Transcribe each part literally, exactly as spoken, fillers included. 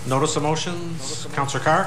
Notice of motions. Councillor Carr.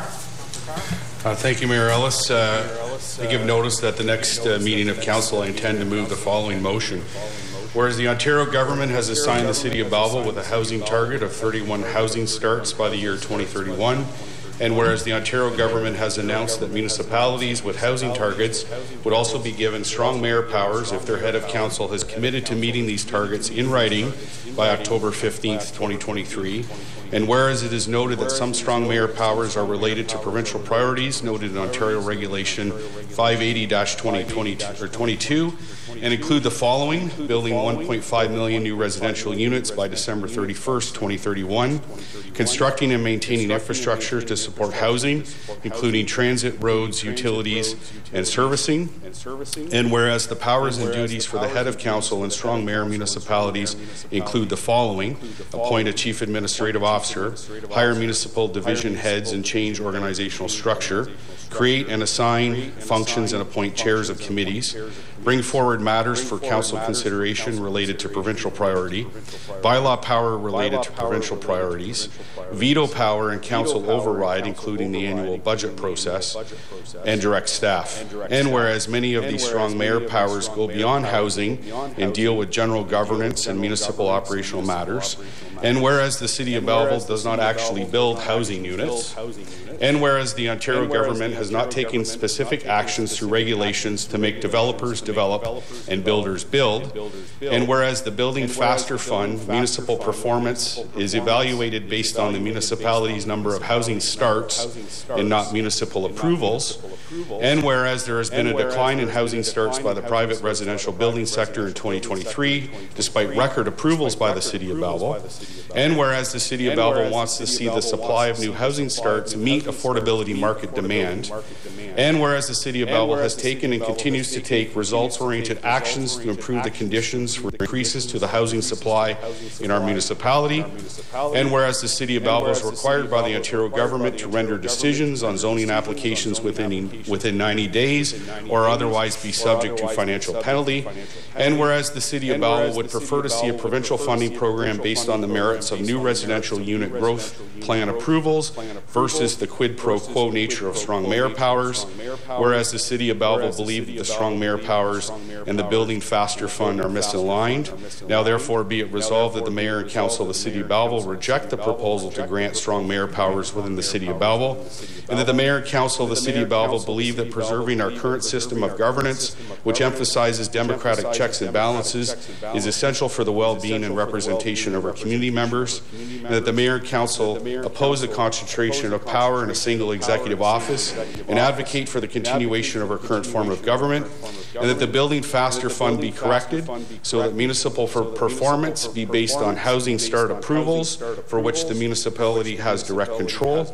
Uh, thank you, Mayor Ellis. Uh, I give notice that the next uh, meeting of Council I intend to move the following motion. Whereas the Ontario government has assigned the City of Belleville with a housing target of thirty-one housing starts by the year twenty thirty-one, and whereas the Ontario government has announced that municipalities with housing targets would also be given strong mayor powers if their head of council has committed to meeting these targets in writing by October fifteenth, twenty twenty-three, and whereas it is noted that some strong mayor powers are related to provincial priorities noted in Ontario Regulation five eighty dash twenty twenty-two and include the following: building one point five million new residential units by December thirty-first, twenty thirty-one, constructing and maintaining infrastructure to support housing, including transit, roads, utilities, and servicing. And whereas the powers and duties for the head of council and strong mayor municipalities include the following: appoint a chief administrative officer, hire municipal division heads and change organizational structure, create and assign functions and appoint chairs of committees, bring forward matters for council consideration related to provincial priority, bylaw power related to provincial priorities, veto power and council override, including the annual budget process, and direct staff. And whereas many of these strong mayor powers go beyond housing and deal with general governance and municipal operational matters, and whereas the City of Belleville does not actually build housing units, and whereas the Ontario government has not taken specific actions through regulations to make developers develop and builders build, and whereas the Building Faster Fund municipal performance is evaluated based on the municipality's number of housing starts and not municipal approvals, and whereas there has been a decline in housing starts by the private residential building sector in twenty twenty-three, despite record approvals by the City of Belleville, and whereas the City of Belleville wants to see the supply of new housing starts meet affordability market demand, and whereas the City of Belleville has taken and continues to take results-oriented actions to improve the conditions for increases to the housing supply in our municipality, and whereas the City of Belleville is required by the Ontario government to render decisions on zoning applications within, within ninety days or otherwise be subject to financial penalty, and whereas the City of Belleville would prefer to see a provincial funding program based on the merits of new residential unit growth plan approvals versus the quid pro quo nature of strong mayor powers, whereas the City of Belleville believe that the strong mayor powers and the Building Faster Fund are misaligned. Now therefore be it resolved that the Mayor and Council of the City of Belleville reject the proposal to grant strong mayor powers within the City of Belleville, and that the Mayor and Council of the City of Belleville believe that preserving our current system of governance, which emphasizes democratic checks and balances, is essential for the well-being and representation of our community members, and that the Mayor and Council oppose the concentration of power in a single executive office and advocate for the continuation of our current form of government, and that the Building Faster Fund be corrected so that municipal for performance be based on housing start approvals for which the municipality has direct control,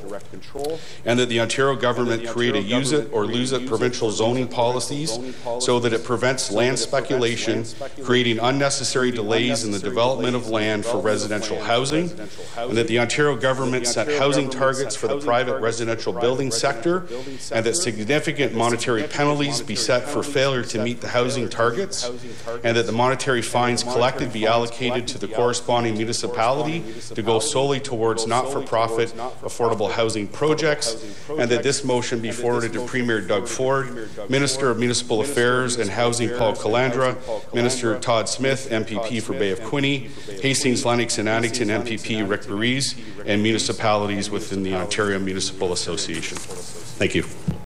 and that the Ontario government create a use it or lose it provincial zoning policies so that it prevents land speculation, creating unnecessary delays in the development of land for residential housing, and that the Ontario government set housing targets for the private residential building sector, and that significant monetary penalties be set for failure to meet the housing targets, and that the monetary fines collected be allocated to the corresponding municipality to go solely towards not-for-profit affordable housing projects, and that this motion be forwarded to Premier Doug Ford, Minister of Municipal Affairs and Housing Paul Calandra, Minister Todd Smith, M P P for Bay of Quinte, Hastings, Lennox and Addington M P P Rick Burries, and municipalities within the Ontario Municipal Association. Thank you.